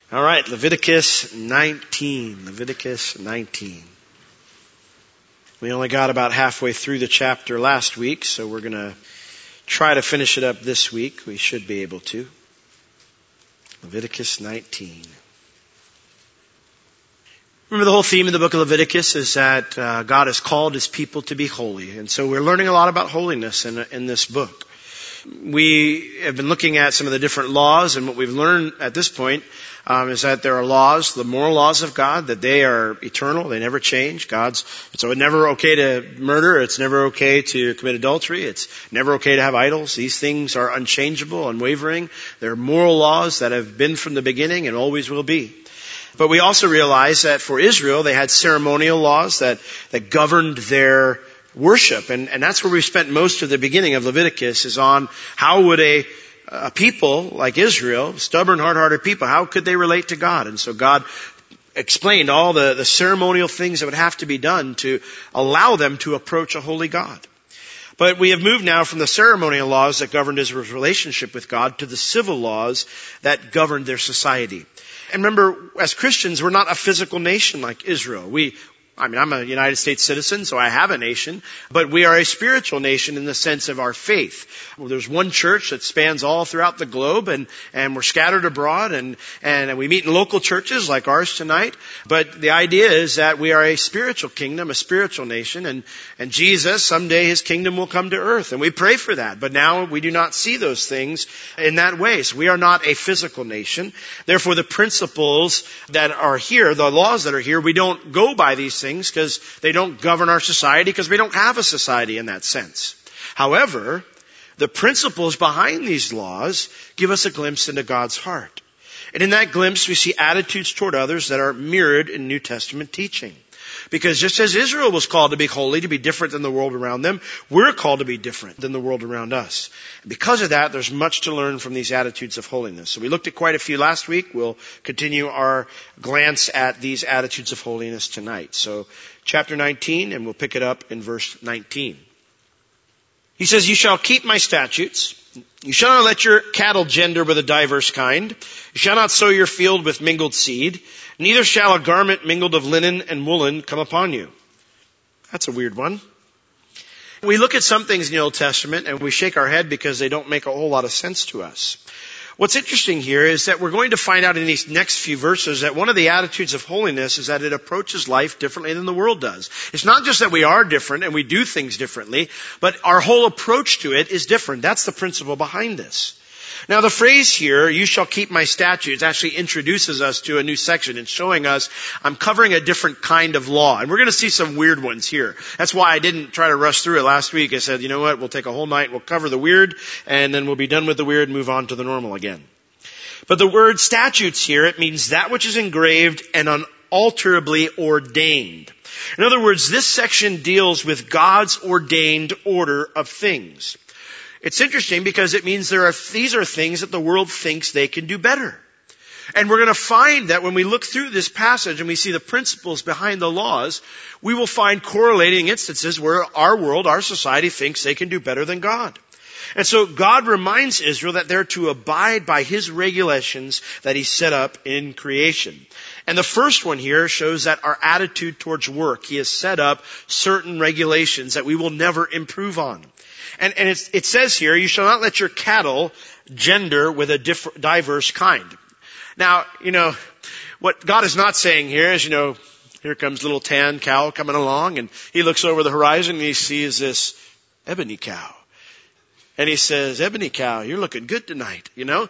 All right, Leviticus 19. Leviticus 19. We only got about halfway through the chapter last week, so we're going to try to finish it up this week. We should be able to. Leviticus 19. Remember, the whole theme of the book of Leviticus is that God has called His people to be holy. And so we're learning a lot about holiness in this book. We have been looking at some of the different laws, and what we've learned at this point is that there are laws, the moral laws of God, that they are eternal, they never change. So it's never okay to murder, it's never okay to commit adultery, it's never okay to have idols. These things are unchangeable, unwavering. They're moral laws that have been from the beginning and always will be. But we also realize that for Israel, they had ceremonial laws that governed their worship. And that's where we spent most of the beginning of Leviticus, is on how would a people like Israel, stubborn, hard-hearted people, how could they relate to God? And so God explained all the ceremonial things that would have to be done to allow them to approach a holy God. But we have moved now from the ceremonial laws that governed Israel's relationship with God to the civil laws that governed their society. And remember, as Christians, we're not a physical nation like Israel. I'm a United States citizen, so I have a nation, but we are a spiritual nation in the sense of our faith. Well, there's one church that spans all throughout the globe, and we're scattered abroad, and we meet in local churches like ours tonight. But the idea is that we are a spiritual kingdom, a spiritual nation, and Jesus, someday His kingdom will come to earth, and we pray for that. But now we do not see those things in that way. So we are not a physical nation. Therefore, the principles that are here, the laws that are here, we don't go by these things because they don't govern our society, because we don't have a society in that sense. However, the principles behind these laws give us a glimpse into God's heart. And in that glimpse, we see attitudes toward others that are mirrored in New Testament teaching. Because just as Israel was called to be holy, to be different than the world around them, we're called to be different than the world around us. And because of that, there's much to learn from these attitudes of holiness. So we looked at quite a few last week. We'll continue our glance at these attitudes of holiness tonight. So chapter 19, and we'll pick it up in verse 19. He says, "You shall keep my statutes. You shall not let your cattle gender with a diverse kind. You shall not sow your field with mingled seed. Neither shall a garment mingled of linen and woolen come upon you." That's a weird one. We look at some things in the Old Testament and we shake our head because they don't make a whole lot of sense to us. What's interesting here is that we're going to find out in these next few verses that one of the attitudes of holiness is that it approaches life differently than the world does. It's not just that we are different and we do things differently, but our whole approach to it is different. That's the principle behind this. Now the phrase here, "you shall keep my statutes," actually introduces us to a new section. It's showing us I'm covering a different kind of law. And we're going to see some weird ones here. That's why I didn't try to rush through it last week. I said, you know what, we'll take a whole night, we'll cover the weird, and then we'll be done with the weird and move on to the normal again. But the word statutes here, it means that which is engraved and unalterably ordained. In other words, this section deals with God's ordained order of things. It's interesting because it means these are things that the world thinks they can do better. And we're going to find that when we look through this passage and we see the principles behind the laws, we will find correlating instances where our world, our society thinks they can do better than God. And so God reminds Israel that they're to abide by His regulations that He set up in creation. And the first one here shows that our attitude towards work. He has set up certain regulations that we will never improve on. And it says here, "You shall not let your cattle gender with a diverse kind." Now, what God is not saying here is, here comes little tan cow coming along, and he looks over the horizon and he sees this ebony cow. And he says, "Ebony cow, you're looking good tonight,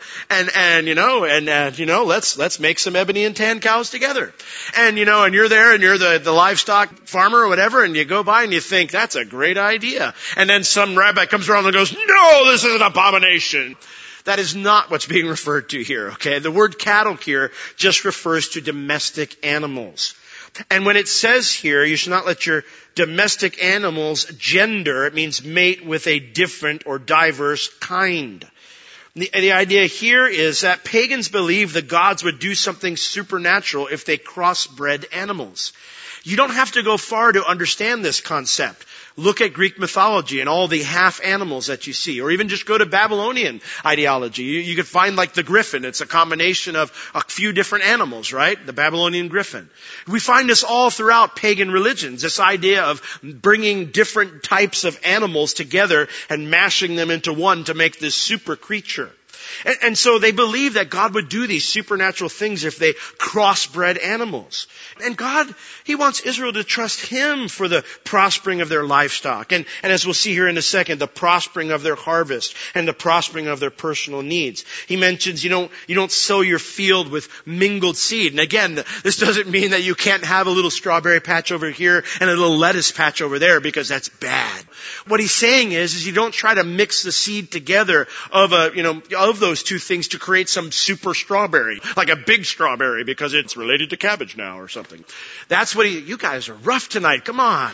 let's make some ebony and tan cows together." And you're there and you're the livestock farmer or whatever, and you go by and you think, that's a great idea. And then some rabbi comes around and goes, "No, this is an abomination." That is not what's being referred to here, okay? The word cattle here just refers to domestic animals. And when it says here, "You shall not let your domestic animals gender," it means mate with a different or diverse kind. The idea here is that pagans believed the gods would do something supernatural if they crossbred animals. You don't have to go far to understand this concept. Look at Greek mythology and all the half animals that you see, or even just go to Babylonian ideology. You could find like the griffin. It's a combination of a few different animals, right? The Babylonian griffin. We find this all throughout pagan religions, this idea of bringing different types of animals together and mashing them into one to make this super creature. And so they believe that God would do these supernatural things if they crossbred animals. And God, He wants Israel to trust Him for the prospering of their livestock. And as we'll see here in a second, the prospering of their harvest and the prospering of their personal needs. He mentions you don't sow your field with mingled seed. And again, this doesn't mean that you can't have a little strawberry patch over here and a little lettuce patch over there, because that's bad. What He's saying is you don't try to mix the seed together of those two things to create some super strawberry, like a big strawberry because it's related to cabbage now or something. That's what you guys are rough tonight. Come on.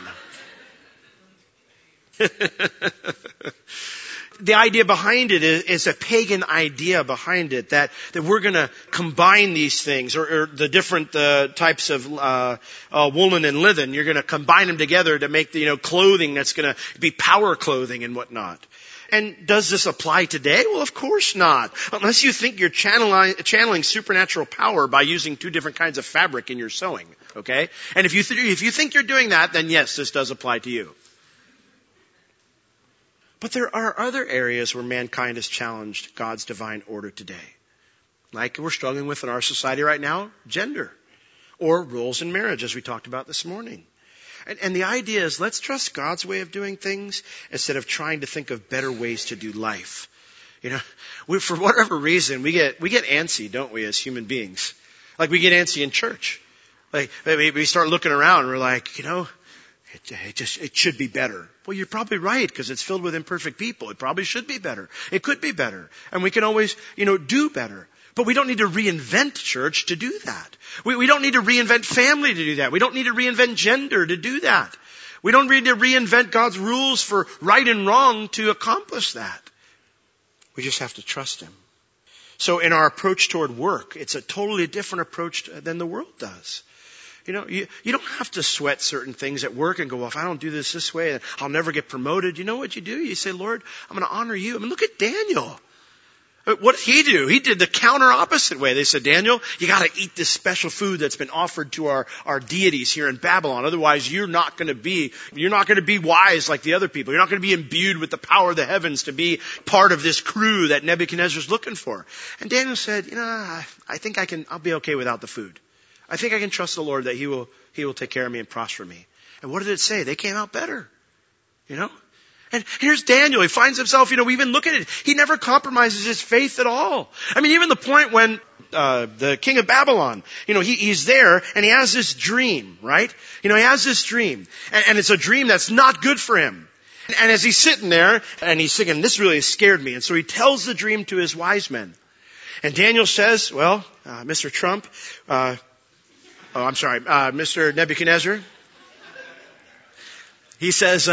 The idea behind it is a pagan idea behind it, that we're going to combine these things, or the different types of woolen and linen. You're going to combine them together to make the clothing that's going to be power clothing and whatnot. And does this apply today? Well, of course not. Unless you think you're channeling supernatural power by using two different kinds of fabric in your sewing. Okay? And if you think you're doing that, then yes, this does apply to you. But there are other areas where mankind has challenged God's divine order today. Like we're struggling with in our society right now, gender. Or roles in marriage, as we talked about this morning. And the idea is, let's trust God's way of doing things instead of trying to think of better ways to do life. For whatever reason, we get antsy, don't we, as human beings? Like we get antsy in church. Like we start looking around and we're like, it should be better. Well, you're probably right, because it's filled with imperfect people. It probably should be better. It could be better. And we can always, do better. But we don't need to reinvent church to do that. We don't need to reinvent family to do that. We don't need to reinvent gender to do that. We don't need to reinvent God's rules for right and wrong to accomplish that. We just have to trust Him. So in our approach toward work, it's a totally different approach than the world does. You don't have to sweat certain things at work and go, well, if I don't do this way, I'll never get promoted. You know what you do? You say, Lord, I'm going to honor you. Look at Daniel. What did he do? He did the counter opposite way. They said, Daniel, you got to eat this special food that's been offered to our deities here in Babylon. Otherwise, you're not going to be wise like the other people. You're not going to be imbued with the power of the heavens to be part of this crew that Nebuchadnezzar's looking for. And Daniel said, I think I'll be okay without the food. I think I can trust the Lord that He will take care of me and prosper me. And what did it say? They came out better. And here's Daniel. He finds himself, we even look at it. He never compromises his faith at all. Even the point when the king of Babylon, he's there and he has this dream, right? He has this dream. And it's a dream that's not good for him. And as he's sitting there and he's thinking, this really scared me. And so he tells the dream to his wise men. And Daniel says, Mr. Trump, Mr. Nebuchadnezzar. He says,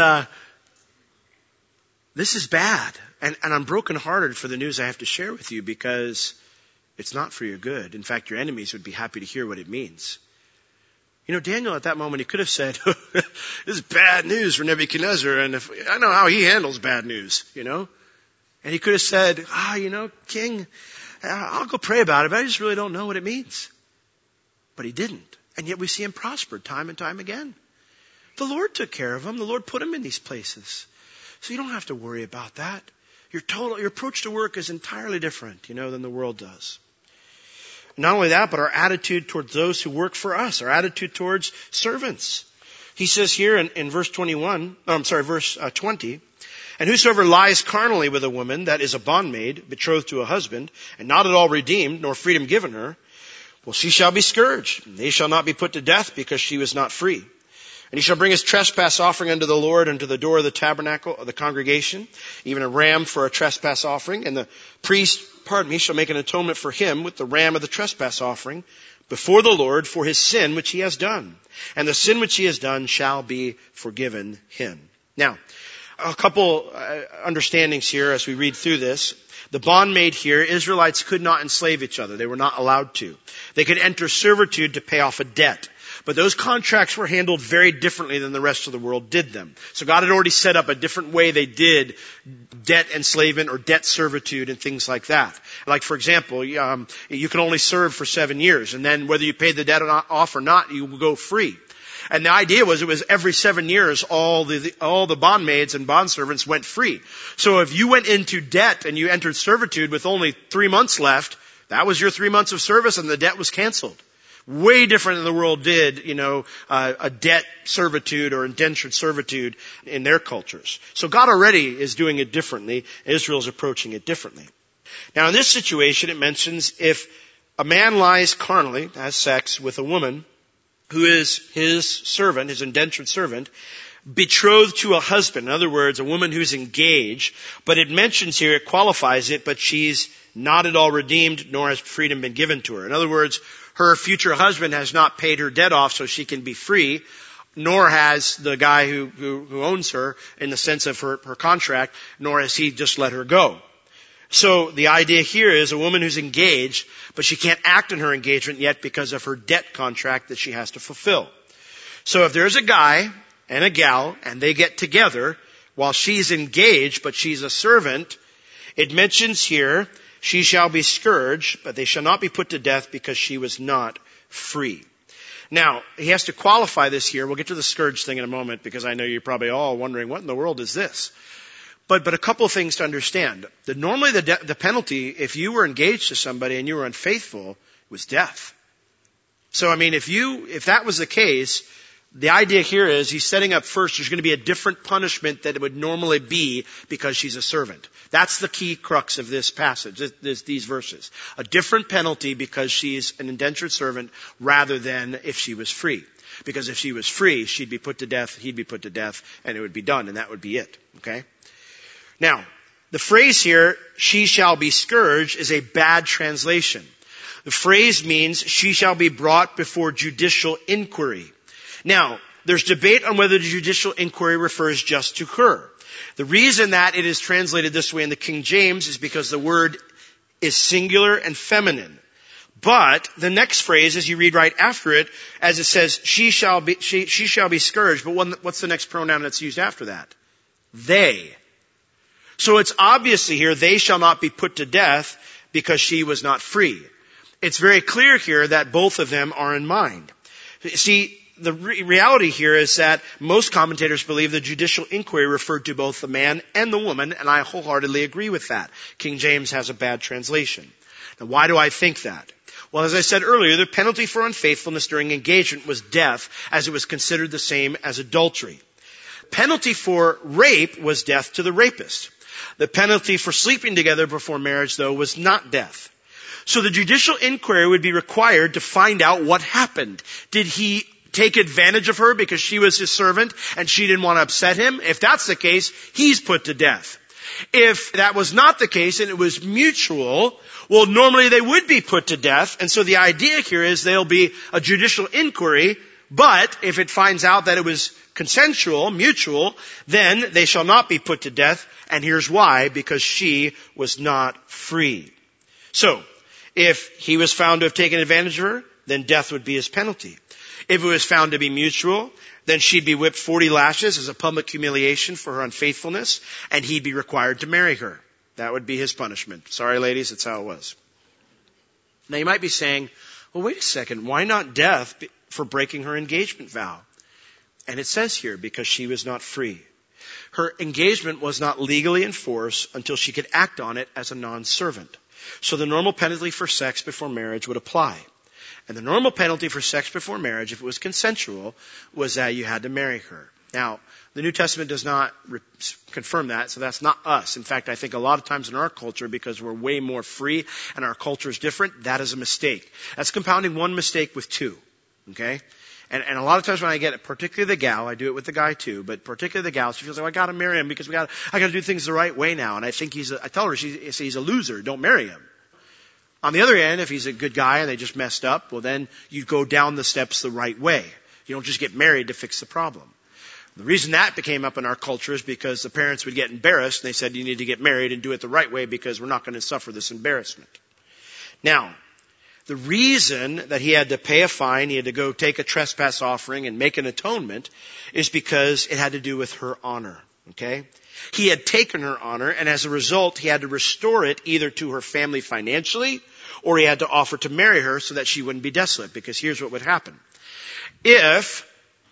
this is bad, and I'm brokenhearted for the news I have to share with you, because it's not for your good. In fact, your enemies would be happy to hear what it means. Daniel at that moment, he could have said, this is bad news for Nebuchadnezzar, and I know how he handles bad news, And he could have said, King, I'll go pray about it, but I just really don't know what it means. But he didn't. And yet we see him prosper time and time again. The Lord took care of him. The Lord put him in these places. So you don't have to worry about that. Your approach to work is entirely different, than the world does. Not only that, but our attitude towards those who work for us, our attitude towards servants. He says here in verse 20, and whosoever lies carnally with a woman that is a bondmaid, betrothed to a husband, and not at all redeemed, nor freedom given her, well, she shall be scourged, and they shall not be put to death, because she was not free. And he shall bring his trespass offering unto the Lord unto the door of the tabernacle of the congregation, even a ram for a trespass offering. And the priest, shall make an atonement for him with the ram of the trespass offering before the Lord for his sin which he has done. And the sin which he has done shall be forgiven him. Now, a couple understandings here as we read through this. The bondmaid here, Israelites could not enslave each other. They were not allowed to. They could enter servitude to pay off a debt. But those contracts were handled very differently than the rest of the world did them. So God had already set up a different way they did debt enslavement or debt servitude and things like that. Like, for example, you can only serve for 7 years, and then whether you pay the debt off or not, you will go free. And the idea was it was every 7 years all the bondmaids and bondservants went free. So if you went into debt and you entered servitude with only 3 months left, that was your 3 months of service and the debt was canceled. Way different than the world did, a debt servitude or indentured servitude in their cultures. So God already is doing it differently. Israel's approaching it differently. Now in this situation it mentions if a man lies carnally, has sex with a woman who is his servant, his indentured servant, betrothed to a husband. In other words, a woman who's engaged, but it mentions here, it qualifies it, but she's not at all redeemed, nor has freedom been given to her. In other words, her future husband has not paid her debt off so she can be free, nor has the guy who owns her in the sense of her contract, nor has he just let her go. So the idea here is a woman who's engaged, but she can't act in her engagement yet because of her debt contract that she has to fulfill. So if there's a guy and a gal and they get together while she's engaged but she's a servant, it mentions here, she shall be scourged, but they shall not be put to death because she was not free. Now, he has to qualify this here. We'll get to the scourge thing in a moment because I know you're probably all wondering, what in the world is this? But a couple of things to understand. Normally the penalty, if you were engaged to somebody and you were unfaithful, was death. So if that was the case, the idea here is he's setting up first there's going to be a different punishment that it would normally be because she's a servant. That's the key crux of this passage, these verses. A different penalty because she's an indentured servant rather than if she was free. Because if she was free, she'd be put to death, he'd be put to death, and it would be done, and that would be it. Okay? Now, the phrase here, she shall be scourged, is a bad translation. The phrase means she shall be brought before judicial inquiry. Now, there's debate on whether the judicial inquiry refers just to her. The reason that it is translated this way in the King James is because the word is singular and feminine. But the next phrase, as you read right after it, as it says, she shall be scourged. But what's the next pronoun that's used after that? They. So it's obviously here, they shall not be put to death because she was not free. It's very clear here that both of them are in mind. See, the reality here is that most commentators believe the judicial inquiry referred to both the man and the woman, and I wholeheartedly agree with that. King James has a bad translation. Now, why do I think that? Well, as I said earlier, the penalty for unfaithfulness during engagement was death, as it was considered the same as adultery. Penalty for rape was death to the rapist. The penalty for sleeping together before marriage, though, was not death. So the judicial inquiry would be required to find out what happened. Did he take advantage of her because she was his servant and she didn't want to upset him? If that's the case, he's put to death. If that was not the case and it was mutual, well, normally they would be put to death. And so the idea here is there'll be a judicial inquiry, but if it finds out that it was consensual, mutual, then they shall not be put to death. And here's why, because she was not free. So, if he was found to have taken advantage of her, then death would be his penalty. If it was found to be mutual, then she'd be whipped 40 lashes as a public humiliation for her unfaithfulness, and he'd be required to marry her. That would be his punishment. Sorry, ladies, that's how it was. Now, you might be saying, well, wait a second, why not death for breaking her engagement vow? And it says here, because she was not free. Her engagement was not legally in force until she could act on it as a non-servant. So the normal penalty for sex before marriage would apply. And the normal penalty for sex before marriage, if it was consensual, was that you had to marry her. Now, the New Testament does not confirm that, so that's not us. In fact, I think a lot of times in our culture, because we're way more free and our culture is different, that is a mistake. That's compounding one mistake with two. Okay? And a lot of times when I get it, particularly the gal, I do it with the guy too, but particularly the gal, she feels like, I gotta marry him because I gotta do things the right way now. And I think I tell her, he's a loser, don't marry him. On the other hand, if he's a good guy and they just messed up, well then you go down the steps the right way. You don't just get married to fix the problem. The reason that became up in our culture is because the parents would get embarrassed and they said you need to get married and do it the right way because we're not going to suffer this embarrassment. Now, The reason that he had to pay a fine, he had to go take a trespass offering and make an atonement, is because it had to do with her honor. Okay? He had taken her honor, and as a result, he had to restore it either to her family financially, or he had to offer to marry her so that she wouldn't be desolate. Because here's what would happen. If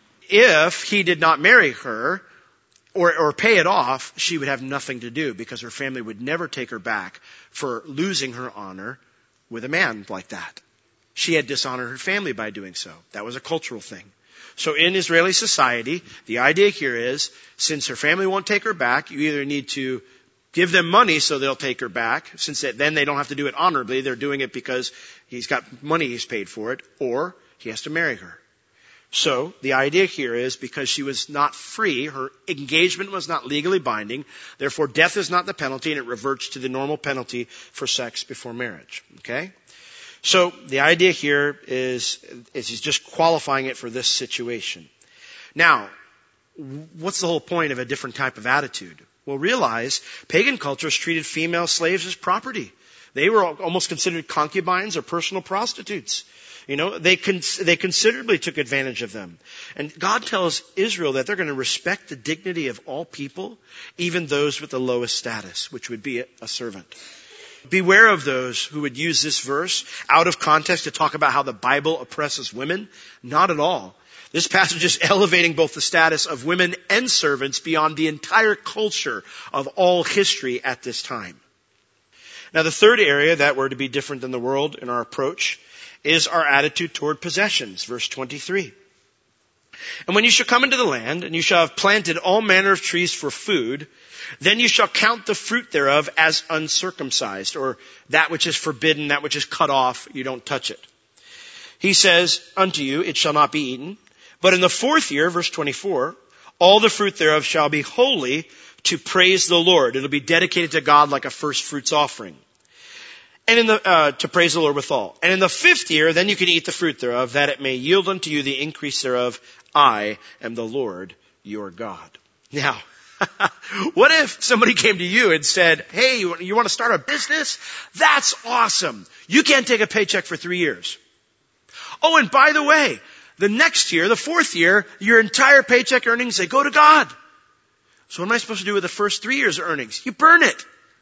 he did not marry her, or pay it off, she would have nothing to do, because her family would never take her back for losing her honor with a man like that. She had dishonored her family by doing so. That was a cultural thing. So in Israeli society, the idea here is, since her family won't take her back, you either need to give them money so they'll take her back, since then they don't have to do it honorably, they're doing it because he's got money he's paid for it, or he has to marry her. So the idea here is, because she was not free, her engagement was not legally binding, therefore death is not the penalty, and it reverts to the normal penalty for sex before marriage. Okay? So the idea here is he's just qualifying it for this situation. Now, what's the whole point of a different type of attitude? Well, realize pagan cultures treated female slaves as property. They were almost considered concubines or personal prostitutes. You know, they considerably took advantage of them. And God tells Israel that they're going to respect the dignity of all people, even those with the lowest status, which would be a servant. Beware of those who would use this verse out of context to talk about how the Bible oppresses women. Not at all. This passage is elevating both the status of women and servants beyond the entire culture of all history at this time. Now, the third area that we're to be different than the world in our approach is our attitude toward possessions. Verse 23. And when you shall come into the land, and you shall have planted all manner of trees for food, then you shall count the fruit thereof as uncircumcised, or that which is forbidden, that which is cut off, you don't touch it. He says unto you, it shall not be eaten. But in the fourth year, verse 24, all the fruit thereof shall be holy to praise the Lord. It'll be dedicated to God like a first fruits offering. And to praise the Lord withal. And in the fifth year, then you can eat the fruit thereof, that it may yield unto you the increase thereof. I am the Lord your God. Now, what if somebody came to you and said, hey, you want to start a business? That's awesome. You can't take a paycheck for 3 years. Oh, and by the way, the next year, the fourth year, your entire paycheck earnings, they go to God. So what am I supposed to do with the first 3 years' earnings? You burn it.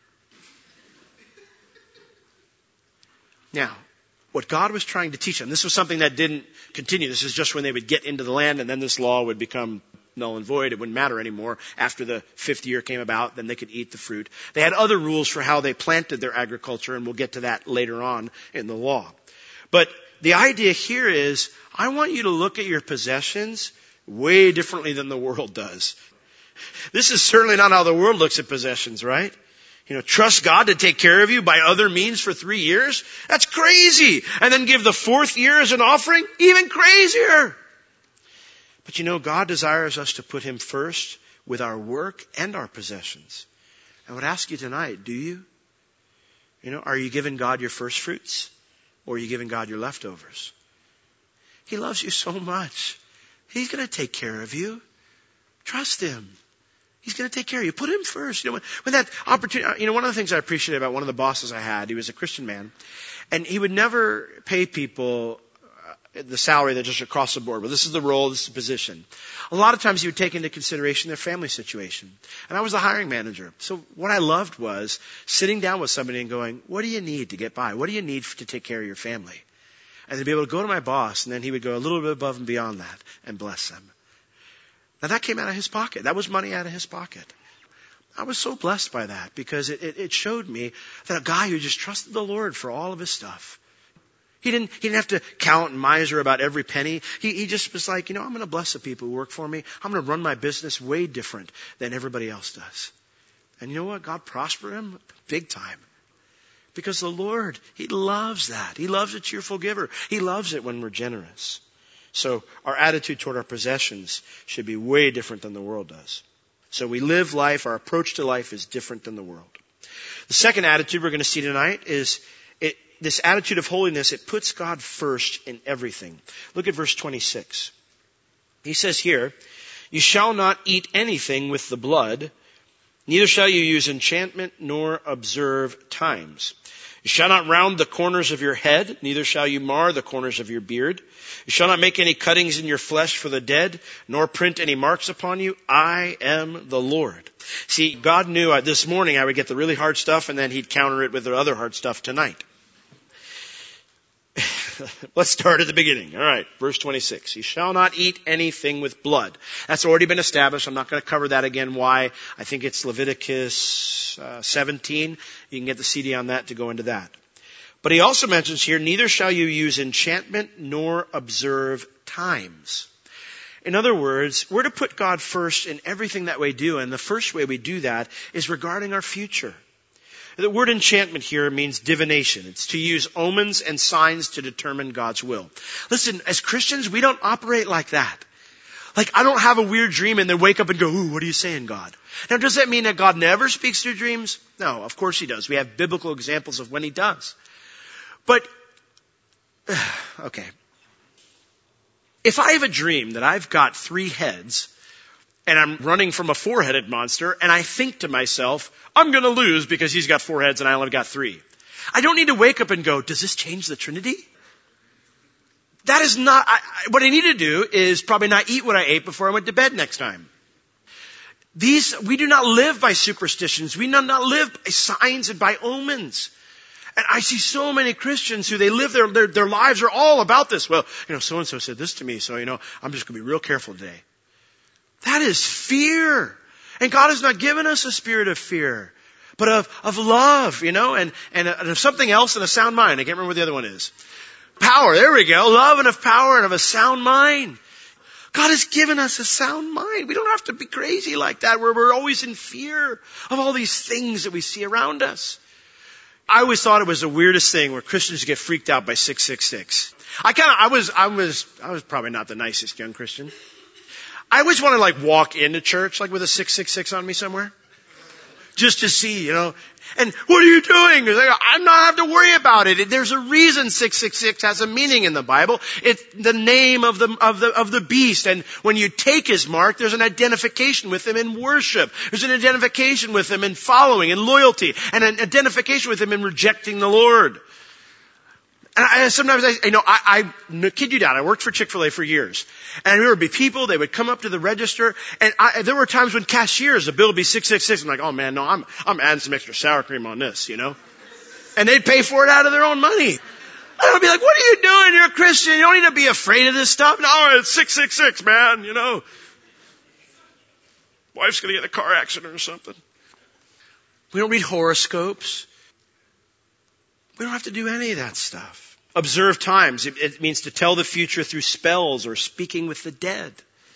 Now, what God was trying to teach them, this was something that didn't continue. This is just when they would get into the land, and then this law would become null and void. It wouldn't matter anymore. After the fifth year came about, then they could eat the fruit. They had other rules for how they planted their agriculture, and we'll get to that later on in the law. But the idea here is, I want you to look at your possessions way differently than the world does. This is certainly not how the world looks at possessions, right? Trust God to take care of you by other means for 3 years? That's crazy. And then give the fourth year as an offering? Even crazier. But God desires us to put Him first with our work and our possessions. I would ask you tonight, do you? Are you giving God your first fruits? Or are you giving God your leftovers? He loves you so much. He's going to take care of you. Trust Him. He's going to take care of you. Put Him first. When that opportunity, one of the things I appreciated about one of the bosses I had, he was a Christian man, and he would never pay people the salary that just across the board. Well, this is the role, this is the position. A lot of times he would take into consideration their family situation. And I was the hiring manager. So what I loved was sitting down with somebody and going, what do you need to get by? What do you need to take care of your family? And to be able to go to my boss, and then he would go a little bit above and beyond that and bless them. Now that came out of his pocket. That was money out of his pocket. I was so blessed by that because it showed me that a guy who just trusted the Lord for all of his stuff. He didn't have to count and miser about every penny. He just was like, I'm going to bless the people who work for me. I'm going to run my business way different than everybody else does. And you know what? God prospered him big time. Because the Lord, He loves that. He loves a cheerful giver. He loves it when we're generous. So our attitude toward our possessions should be way different than the world does. So we live life, our approach to life is different than the world. The second attitude we're going to see tonight is this attitude of holiness. It puts God first in everything. Look at verse 26. He says here, you shall not eat anything with the blood, neither shall you use enchantment nor observe times. You shall not round the corners of your head, neither shall you mar the corners of your beard. You shall not make any cuttings in your flesh for the dead, nor print any marks upon you. I am the Lord. See, God knew this morning I would get the really hard stuff, and then He'd counter it with the other hard stuff tonight. Let's start at the beginning. All right, verse 26. You shall not eat anything with blood. That's already been established. I'm not going to cover that again. Why? I think it's Leviticus 17. You can get the CD on that to go into that. But he also mentions here, neither shall you use enchantment nor observe times. In other words, we're to put God first in everything that we do, and the first way we do that is regarding our future. The word enchantment here means divination. It's to use omens and signs to determine God's will. Listen, as Christians, we don't operate like that. Like, I don't have a weird dream and then wake up and go, ooh, what are you saying, God? Now, does that mean that God never speaks through dreams? No, of course He does. We have biblical examples of when He does. But, okay. If I have a dream that I've got 3 heads, and I'm running from a 4-headed monster, and I think to myself, I'm going to lose because he's got 4 heads and I only got 3. I don't need to wake up and go, does this change the Trinity? That is not, what I need to do is probably not eat what I ate before I went to bed next time. We do not live by superstitions. We do not live by signs and by omens. And I see so many Christians who they live their lives are all about this. Well, so-and-so said this to me, so, I'm just going to be real careful today. That is fear. And God has not given us a spirit of fear, but of love, and of something else and a sound mind. I can't remember what the other one is. Power. There we go. Love and of power and of a sound mind. God has given us a sound mind. We don't have to be crazy like that where we're always in fear of all these things that we see around us. I always thought it was the weirdest thing where Christians get freaked out by 666. I was probably not the nicest young Christian. I always want to walk into church with a 666 on me somewhere. Just to see, and what are you doing? I'm not have to worry about it. There's a reason 666 has a meaning in the Bible. It's the name of the beast. And when you take his mark, there's an identification with him in worship. There's an identification with him in following and loyalty, and an identification with him in rejecting the Lord. And sometimes I kid you not, I worked for Chick-fil-A for years. And there would be people, they would come up to the register, and there were times when cashiers, the bill would be 666. I'm like, oh man, no, I'm adding some extra sour cream on this, And they'd pay for it out of their own money. And I'd be like, what are you doing? You're a Christian. You don't need to be afraid of this stuff. No, it's 666, man, Wife's gonna get in a car accident or something. We don't read horoscopes. We don't have to do any of that stuff. Observe times. It means to tell the future through spells or speaking with the dead.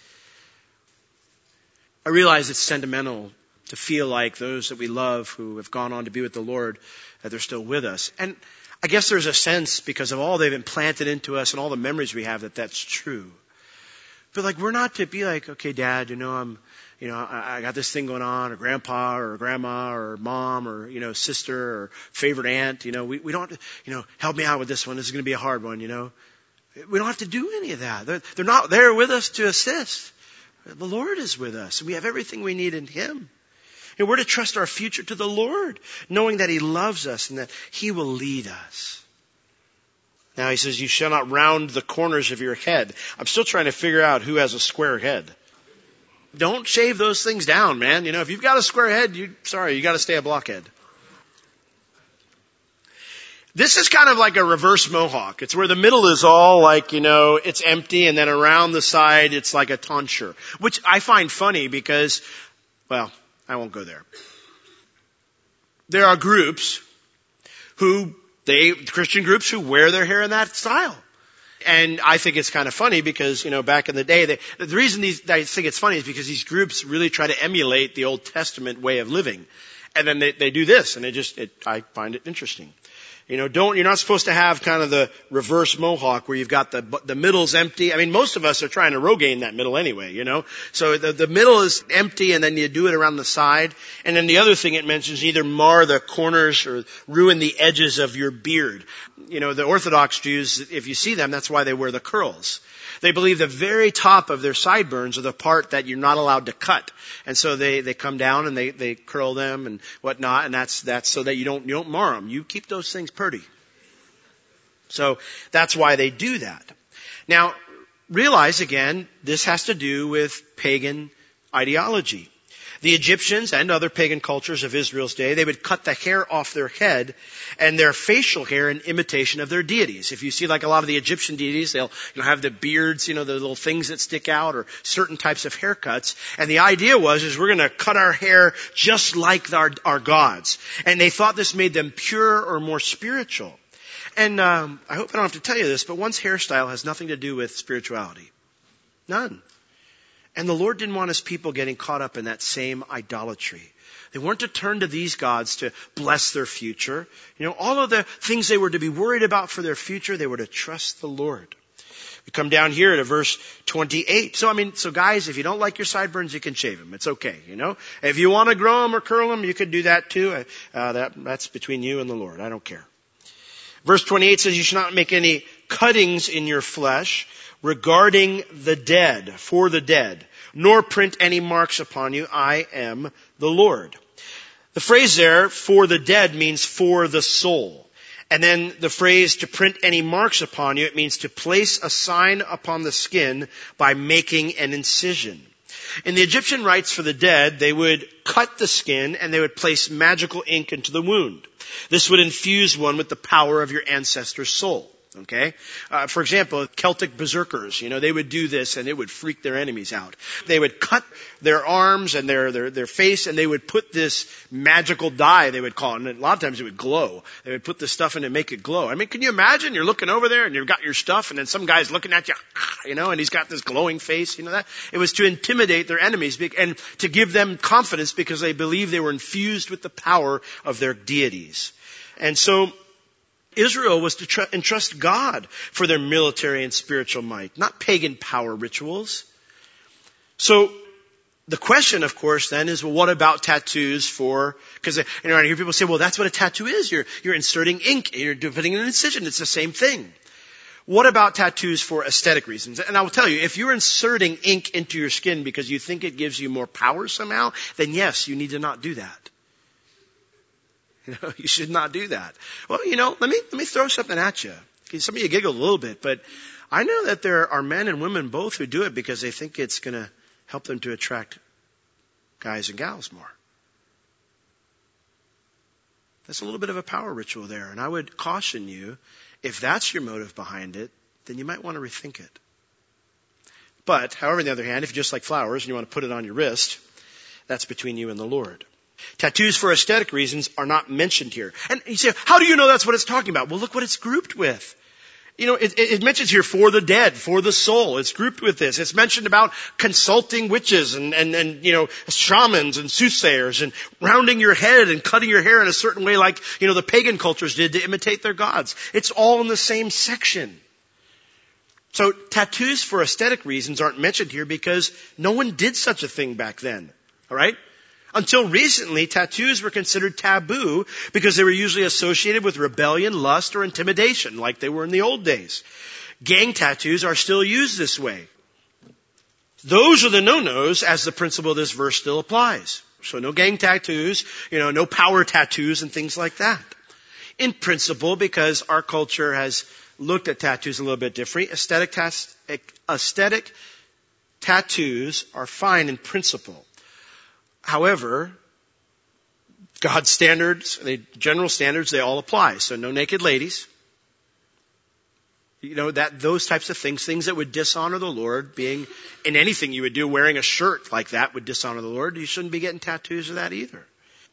I realize it's sentimental to feel like those that we love who have gone on to be with the Lord, that they're still with us. And I guess there's a sense because of all they've implanted into us and all the memories we have that that's true. But we're not to be like, okay, Dad, I got this thing going on, or grandpa or grandma or mom or, sister or favorite aunt, we don't, help me out with this one. This is going to be a hard one, We don't have to do any of that. They're not there with us to assist. The Lord is with us, and we have everything we need in Him. And we're to trust our future to the Lord, knowing that He loves us and that He will lead us. Now He says, you shall not round the corners of your head. I'm still trying to figure out who has a square head. Don't shave those things down, man. If you've got a square head, you got to stay a blockhead. This is kind of like a reverse mohawk. It's where the middle is all it's empty, and then around the side it's like a tonsure, which I find funny because, well, I won't go there. There are groups Christian groups who wear their hair in that style. And I think it's kind of funny because, back in the day, the reason I think it's funny is because these groups really try to emulate the Old Testament way of living. And then they do this, and I find it interesting. You're not supposed to have kind of the reverse mohawk where you've got the middle's empty. I mean, most of us are trying to Rogaine that middle anyway, So the middle is empty, and then you do it around the side. And then the other thing it mentions, either mar the corners or ruin the edges of your beard. The Orthodox Jews, if you see them, that's why they wear the curls. They believe the very top of their sideburns are the part that you're not allowed to cut. And so they come down and they curl them and whatnot, and that's so that you don't mar them. You keep those things pretty. So that's why they do that. Now, realize again, this has to do with pagan ideology. The Egyptians and other pagan cultures of Israel's day, they would cut the hair off their head and their facial hair in imitation of their deities. If you see like a lot of the Egyptian deities, they'll have the beards, the little things that stick out, or certain types of haircuts. And the idea is we're going to cut our hair just like our gods. And they thought this made them pure or more spiritual. And I hope I don't have to tell you this, but one's hairstyle has nothing to do with spirituality. None. And the Lord didn't want His people getting caught up in that same idolatry. They weren't to turn to these gods to bless their future. All of the things they were to be worried about for their future, they were to trust the Lord. We come down here to verse 28. So guys, if you don't like your sideburns, you can shave them. It's okay, If you want to grow them or curl them, you could do that too. That's between you and the Lord. I don't care. Verse 28 says, you should not make any cuttings in your flesh regarding the dead, for the dead, nor print any marks upon you. I am the Lord. The phrase there, for the dead, means for the soul. And then the phrase to print any marks upon you, it means to place a sign upon the skin by making an incision. In the Egyptian rites for the dead, they would cut the skin and they would place magical ink into the wound. This would infuse one with the power of your ancestor's soul. Okay? For example, Celtic berserkers, they would do this and it would freak their enemies out. They would cut their arms and their face and they would put this magical dye, they would call it, and a lot of times it would glow. They would put this stuff in and make it glow. Can you imagine? You're looking over there and you've got your stuff and then some guy's looking at you, and he's got this glowing face, that? It was to intimidate their enemies and to give them confidence because they believed they were infused with the power of their deities. And so, Israel was to entrust God for their military and spiritual might, not pagan power rituals. So the question, of course, then is, well, what about tattoos because I hear people say, well, that's what a tattoo is. You're inserting ink, you're putting an incision. It's the same thing. What about tattoos for aesthetic reasons? And I will tell you, if you're inserting ink into your skin because you think it gives you more power somehow, then yes, you need to not do that. You should not do that. Well, let me throw something at you. Some of you giggle a little bit, but I know that there are men and women both who do it because they think it's going to help them to attract guys and gals more. That's a little bit of a power ritual there. And I would caution you, if that's your motive behind it, then you might want to rethink it. But, however, on the other hand, if you just like flowers and you want to put it on your wrist, that's between you and the Lord. Tattoos for aesthetic reasons are not mentioned here. And you say, how do you know that's what it's talking about? Well, look what it's grouped with. It mentions here for the dead, for the soul. It's grouped with this. It's mentioned about consulting witches and shamans and soothsayers and rounding your head and cutting your hair in a certain way like, the pagan cultures did to imitate their gods. It's all in the same section. So tattoos for aesthetic reasons aren't mentioned here because no one did such a thing back then. All right? Until recently, tattoos were considered taboo because they were usually associated with rebellion, lust, or intimidation, like they were in the old days. Gang tattoos are still used this way. Those are the no-nos as the principle of this verse still applies. So no gang tattoos, no power tattoos and things like that. In principle, because our culture has looked at tattoos a little bit differently, aesthetic tattoos are fine in principle. However, God's standards, the general standards, they all apply. So no naked ladies. Those types of things that would dishonor the Lord, being in anything you would do, wearing a shirt like that would dishonor the Lord. You shouldn't be getting tattoos of that either.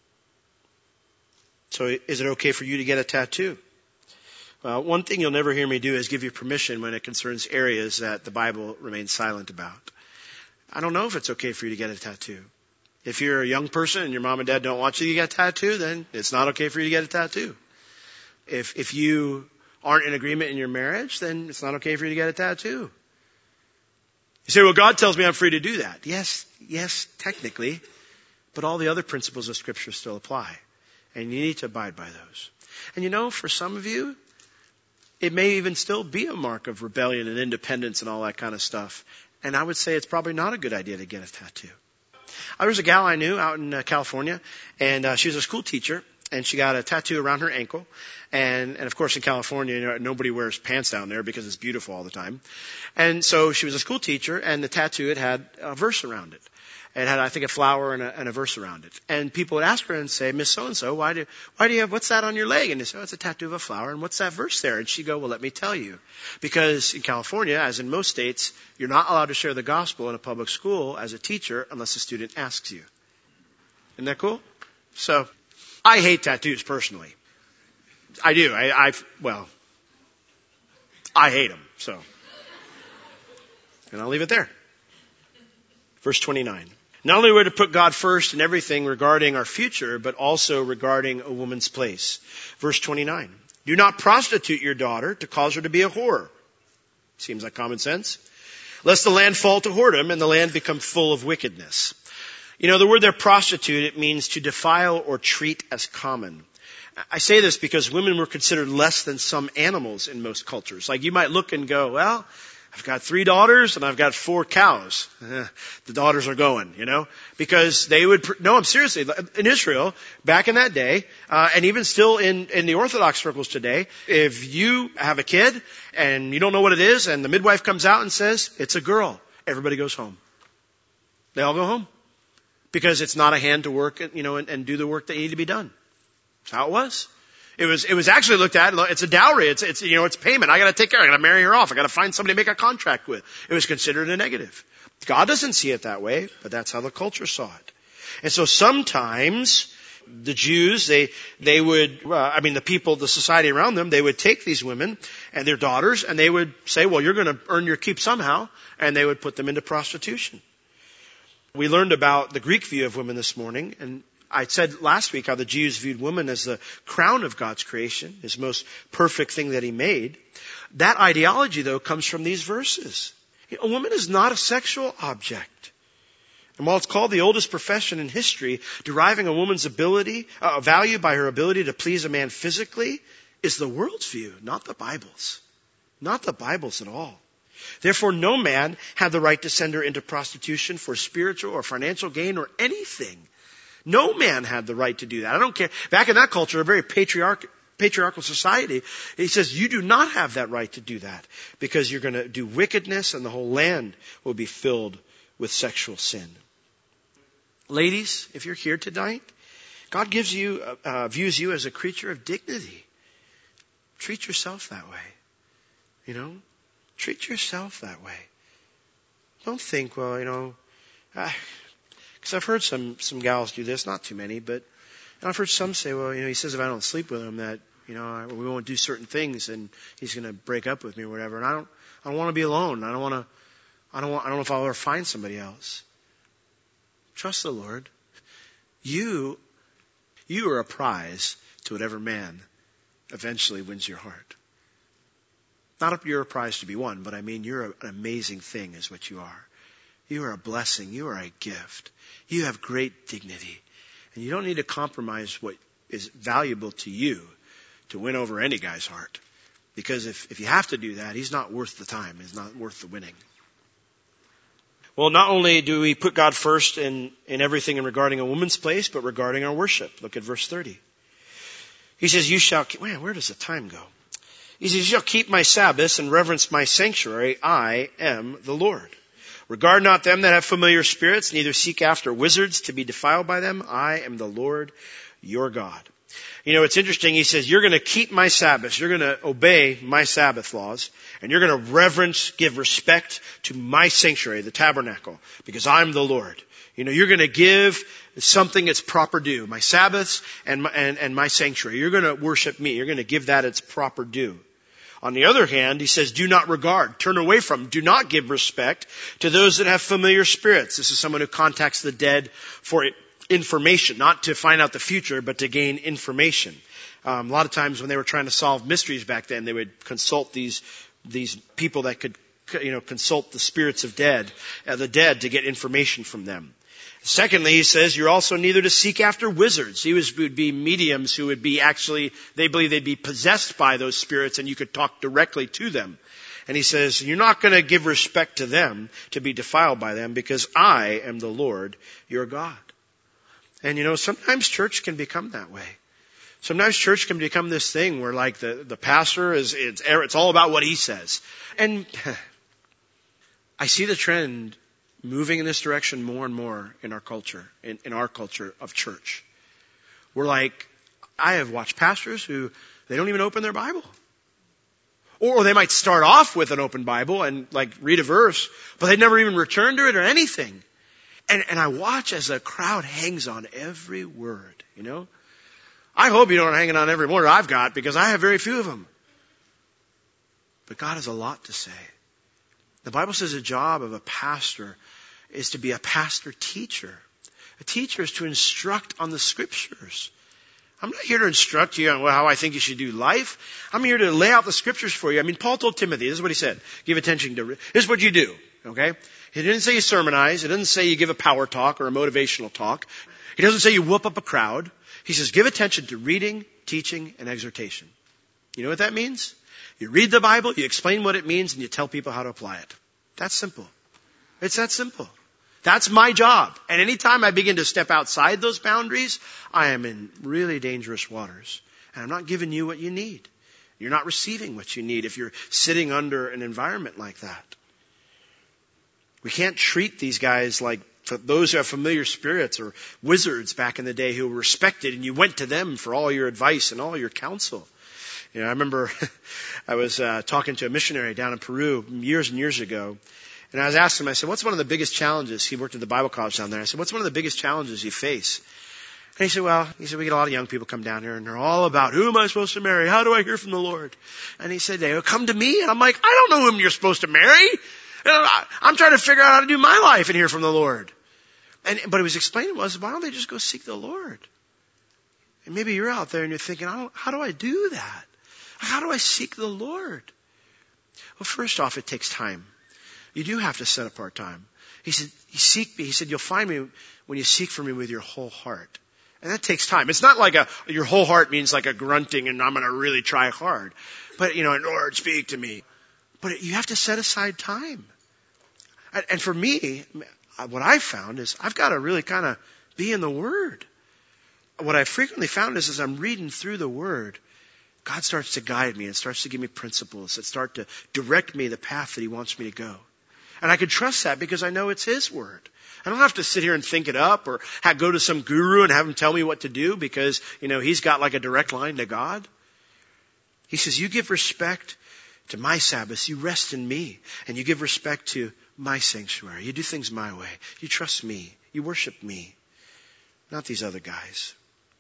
So is it okay for you to get a tattoo? Well, one thing you'll never hear me do is give you permission when it concerns areas that the Bible remains silent about. I don't know if it's okay for you to get a tattoo. If you're a young person and your mom and dad don't want you to get a tattoo, then it's not okay for you to get a tattoo. If you aren't in agreement in your marriage, then it's not okay for you to get a tattoo. You say, well, God tells me I'm free to do that. Yes, technically. But all the other principles of Scripture still apply. And you need to abide by those. And for some of you, it may even still be a mark of rebellion and independence and all that kind of stuff. And I would say it's probably not a good idea to get a tattoo. There was a gal I knew out in California, and she was a school teacher, and she got a tattoo around her ankle. And of course in California, nobody wears pants down there because it's beautiful all the time. And so she was a school teacher, and the tattoo, it had a verse around it. It had, I think, a flower and a verse around it. And people would ask her and say, Miss So-and-so, why do you have, what's that on your leg? And they say, oh, it's a tattoo of a flower. And what's that verse there? And she'd go, well, let me tell you. Because in California, as in most states, you're not allowed to share the gospel in a public school as a teacher unless a student asks you. Isn't that cool? So, I hate tattoos personally. I do. I hate them. So, and I'll leave it there. Verse 29. Not only are we to put God first in everything regarding our future, but also regarding a woman's place. Verse 29. Do not prostitute your daughter to cause her to be a whore. Seems like common sense. Lest the land fall to whoredom and the land become full of wickedness. You know, the word there, prostitute, it means to defile or treat as common. I say this because women were considered less than some animals in most cultures. Like you might look and go, well, I've got 3 daughters and I've got 4 cows. The daughters are going, because they would, no, I'm seriously, in Israel, back in that day, and even still in the Orthodox circles today, if you have a kid and you don't know what it is and the midwife comes out and says, it's a girl, everybody goes home. They all go home. Because it's not a hand to work, and do the work that needed to be done. That's how it was. It was actually looked at, it's a dowry, it's payment. I gotta take care, I gotta marry her off, I gotta find somebody to make a contract with. It was considered a negative. God doesn't see it that way, but that's how the culture saw it. And so sometimes the Jews, the people, the society around them, they would take these women and their daughters and they would say, well, you're gonna earn your keep somehow, and they would put them into prostitution. We learned about the Greek view of women this morning, and I said last week how the Jews viewed woman as the crown of God's creation, his most perfect thing that he made. That ideology, though, comes from these verses. A woman is not a sexual object. And while it's called the oldest profession in history, deriving a woman's value by her ability to please a man physically is the world's view, not the Bible's. Not the Bible's at all. Therefore, no man had the right to send her into prostitution for spiritual or financial gain or anything. No man had the right to do that. I don't care. Back in that culture, a very patriarchal society, he says, you do not have that right to do that because you're going to do wickedness and the whole land will be filled with sexual sin. Ladies, if you're here tonight, God views you as a creature of dignity. Treat yourself that way. Treat yourself that way. Don't think, well, because I've heard some gals do this, not too many, but I've heard some say, well, he says if I don't sleep with him that, we won't do certain things and he's going to break up with me or whatever. And I don't want to be alone. I don't know if I'll ever find somebody else. Trust the Lord. You are a prize to whatever man eventually wins your heart. Not if you're a prize to be won, but I mean you're an amazing thing is what you are. You are a blessing. You are a gift. You have great dignity. And you don't need to compromise what is valuable to you to win over any guy's heart. Because if you have to do that, he's not worth the time. He's not worth the winning. Well, not only do we put God first in everything in regarding a woman's place, but regarding our worship. Look at verse 30. He says, where does the time go? He says, you shall keep my Sabbaths and reverence my sanctuary. I am the Lord. Regard not them that have familiar spirits, neither seek after wizards to be defiled by them. I am the Lord your God. It's interesting. He says, you're going to keep my Sabbaths. You're going to obey my Sabbath laws. And you're going to give respect to my sanctuary, the tabernacle, because I'm the Lord. You're going to give something its proper due. My Sabbaths and my sanctuary. You're going to worship me. You're going to give that its proper due. On the other hand, he says, do not regard, turn away from, do not give respect to those that have familiar spirits. This is someone who contacts the dead for information, not to find out the future, but to gain information. A lot of times when they were trying to solve mysteries back then, they would consult these people that could, consult the spirits of the dead to get information from them. Secondly, he says, you're also neither to seek after wizards. Would be mediums who would be they believe they'd be possessed by those spirits and you could talk directly to them. And he says, you're not going to give respect to them to be defiled by them because I am the Lord your God. And sometimes church can become that way. Sometimes church can become this thing where like the pastor it's all about what he says. And I see the trend moving in this direction more and more in our culture, in our culture of church. We're like, I have watched pastors who, they don't even open their Bible. Or they might start off with an open Bible and like read a verse, but they never even return to it or anything. And I watch as the crowd hangs on every word, you know. I hope you don't hang on every word I've got, because I have very few of them. But God has a lot to say. The Bible says the job of a pastor is to be a pastor teacher. A teacher is to instruct on the Scriptures. I'm not here to instruct you on how I think you should do life. I'm here to lay out the Scriptures for you. I mean, Paul told Timothy, this is what he said. Give attention to, this is what you do, okay? He didn't say you sermonize. He doesn't say you give a power talk or a motivational talk. He doesn't say you whoop up a crowd. He says give attention to reading, teaching, and exhortation. You know what that means? You read the Bible, you explain what it means, and you tell people how to apply it. That's simple. It's that simple. That's my job. And anytime I begin to step outside those boundaries, I am in really dangerous waters. And I'm not giving you what you need. You're not receiving what you need if you're sitting under an environment like that. We can't treat these guys like those who have familiar spirits or wizards back in the day who were respected, and you went to them for all your advice and all your counsel. You know, I remember I was talking to a missionary down in Peru years and years ago, and I was asking him, I said, what's one of the biggest challenges? He worked at the Bible college down there. I said, what's one of the biggest challenges you face? And he said, we get a lot of young people come down here, and they're all about, who am I supposed to marry? How do I hear from the Lord? And he said, they'll come to me, and I'm like, I don't know whom you're supposed to marry. I'm trying to figure out how to do my life and hear from the Lord. But he was explaining was, why don't they just go seek the Lord? And maybe you're out there and you're thinking, how do I do that? How do I seek the Lord? Well, first off, it takes time. You do have to set apart time. He said, you seek me. He said, you'll find me when you seek for me with your whole heart. And that takes time. It's not like your whole heart means like a grunting and I'm going to really try hard. But, Lord, speak to me. But you have to set aside time. And for me, what I've found is I've got to really kind of be in the Word. What I've frequently found is as I'm reading through the Word, God starts to guide me and starts to give me principles that start to direct me the path that He wants me to go. And I can trust that because I know it's His Word. I don't have to sit here and think it up or go to some guru and have him tell me what to do because, he's got like a direct line to God. He says, you give respect to my Sabbaths, you rest in me, and you give respect to my sanctuary. You do things my way. You trust me. You worship me, not these other guys.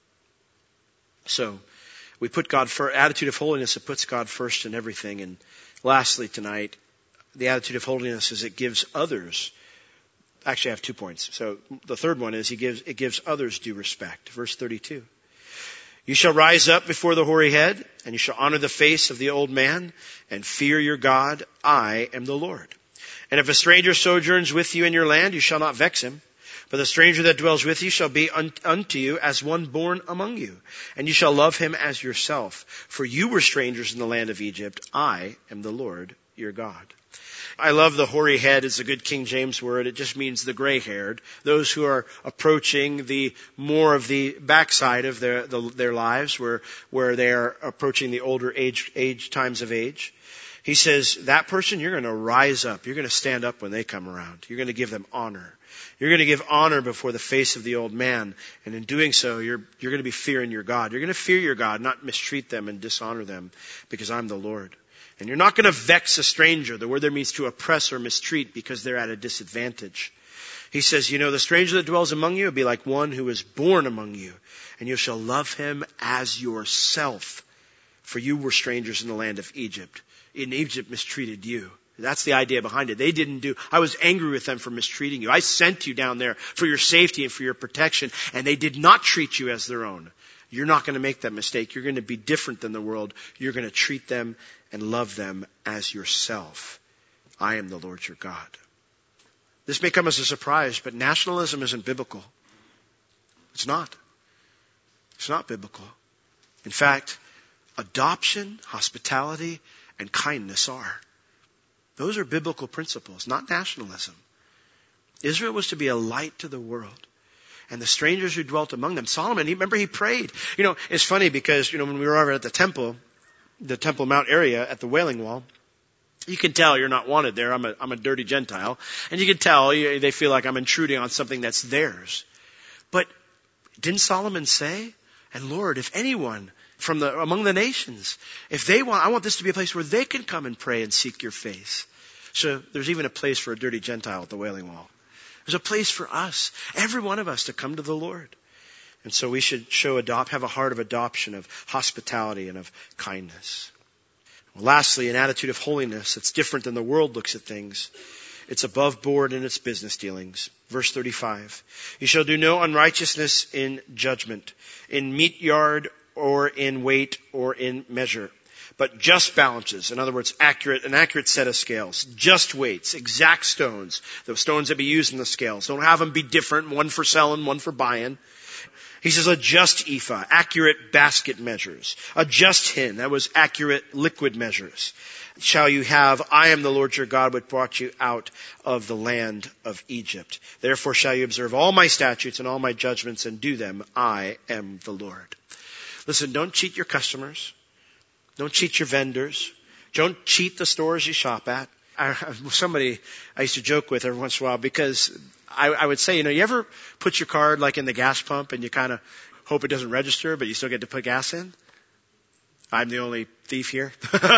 So we put God first. Attitude of holiness, it puts God first in everything. And lastly tonight, the attitude of holiness is it gives others. Actually, I have 2 points. So the third one is it gives others due respect. Verse 32. You shall rise up before the hoary head, and you shall honor the face of the old man, and fear your God. I am the Lord. And if a stranger sojourns with you in your land, you shall not vex him. But the stranger that dwells with you shall be unto you as one born among you. And you shall love him as yourself. For you were strangers in the land of Egypt. I am the Lord your God. I love the hoary head. It's a good King James word. It just means the gray-haired. Those who are approaching the more of the backside of their lives, where they are approaching the older age times of age. He says, that person, you're going to rise up. You're going to stand up when they come around. You're going to give them honor. You're going to give honor before the face of the old man. And in doing so, you're going to be fearing your God. You're going to fear your God, not mistreat them and dishonor them, because I'm the Lord. And you're not going to vex a stranger. The word there means to oppress or mistreat because they're at a disadvantage. He says, the stranger that dwells among you will be like one who is born among you. And you shall love him as yourself. For you were strangers in the land of Egypt. In Egypt mistreated you. That's the idea behind it. I was angry with them for mistreating you. I sent you down there for your safety and for your protection, and they did not treat you as their own. You're not going to make that mistake. You're going to be different than the world. You're going to treat them and love them as yourself. I am the Lord your God. This may come as a surprise, but nationalism isn't biblical. It's not. It's not biblical. In fact, adoption, hospitality, and kindness are. Those are biblical principles, not nationalism. Israel was to be a light to the world. and the strangers who dwelt among them. Solomon, he prayed. It's funny because, when we were over at the Temple Mount area at the Wailing Wall, you can tell you're not wanted there. I'm a dirty Gentile. And you can tell they feel like I'm intruding on something that's theirs. But didn't Solomon say, and Lord, if anyone from among the nations, if they want, I want this to be a place where they can come and pray and seek your face. So there's even a place for a dirty Gentile at the Wailing Wall. There's a place for us, every one of us, to come to the Lord. And so we should have a heart of adoption, of hospitality, and of kindness. Well, lastly, an attitude of holiness that's different than the world looks at things. It's above board in its business dealings. Verse 35. You shall do no unrighteousness in judgment, in meat yard, or in weight, or in measure. But just balances, in other words, an accurate set of scales, just weights, exact stones, the stones that be used in the scales. Don't have them be different, one for selling, one for buying. He says a just ephah, accurate basket measures. A just hin, that was accurate liquid measures. Shall you have, I am the Lord your God, which brought you out of the land of Egypt. Therefore shall you observe all my statutes and all my judgments and do them. I am the Lord. Listen, don't cheat your customers. Don't cheat your vendors. Don't cheat the stores you shop at. Somebody I used to joke with every once in a while because I would say, you ever put your card like in the gas pump and you kind of hope it doesn't register, but you still get to put gas in? I'm the only thief here.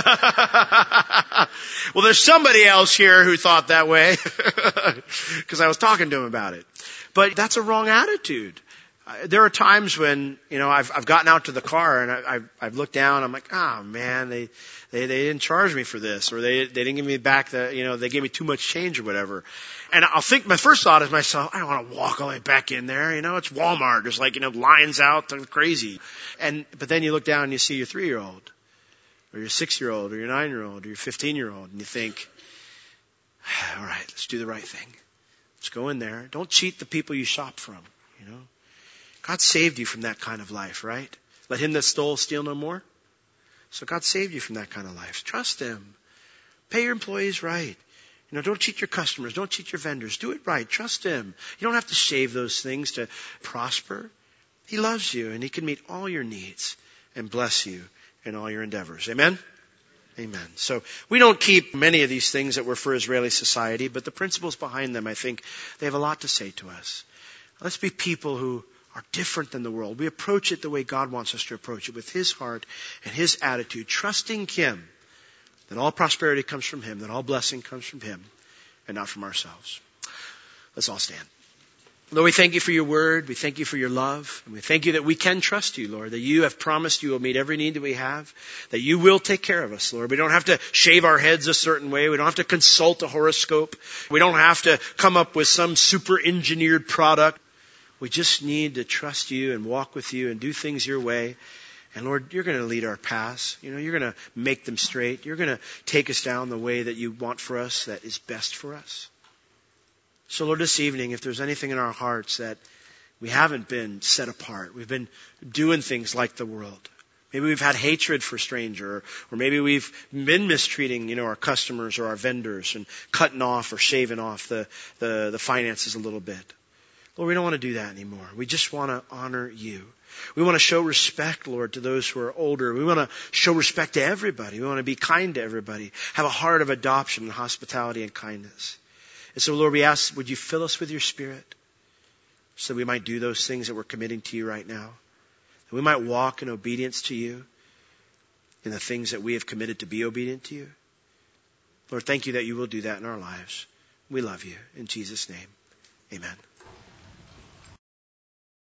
Well, there's somebody else here who thought that way because I was talking to him about it. But that's a wrong attitude. There are times when, I've gotten out to the car and I've looked down. I'm like, oh man, they didn't charge me for this, or they didn't give me back they gave me too much change or whatever. And I'll think, my first thought is myself, I don't want to walk all the way back in there. It's Walmart. There's lines out. They're crazy. But then you look down and you see your 3-year-old or your 6-year-old or your 9-year-old or your 15-year-old and you think, all right, let's do the right thing. Let's go in there. Don't cheat the people you shop from, God saved you from that kind of life, right? Let him that stole steal no more. So God saved you from that kind of life. Trust him. Pay your employees right. Don't cheat your customers. Don't cheat your vendors. Do it right. Trust him. You don't have to save those things to prosper. He loves you and he can meet all your needs and bless you in all your endeavors. Amen? Amen. So we don't keep many of these things that were for Israeli society, but the principles behind them, I think, they have a lot to say to us. Let's be people who are different than the world. We approach it the way God wants us to approach it, with his heart and his attitude, trusting him that all prosperity comes from him, that all blessing comes from him, and not from ourselves. Let's all stand. Lord, we thank you for your word. We thank you for your love. And we thank you that we can trust you, Lord, that you have promised you will meet every need that we have, that you will take care of us, Lord. We don't have to shave our heads a certain way. We don't have to consult a horoscope. We don't have to come up with some super engineered product. We just need to trust you and walk with you and do things your way. And Lord, you're going to lead our paths. You're going to make them straight. You're going to take us down the way that you want for us, that is best for us. So Lord, this evening, if there's anything in our hearts that we haven't been set apart, we've been doing things like the world. Maybe we've had hatred for a stranger, or maybe we've been mistreating, our customers or our vendors and cutting off or shaving off the finances a little bit. Lord, we don't want to do that anymore. We just want to honor you. We want to show respect, Lord, to those who are older. We want to show respect to everybody. We want to be kind to everybody. Have a heart of adoption and hospitality and kindness. And so, Lord, we ask, would you fill us with your Spirit so that we might do those things that we're committing to you right now? That we might walk in obedience to you in the things that we have committed to be obedient to you. Lord, thank you that you will do that in our lives. We love you. In Jesus' name, amen.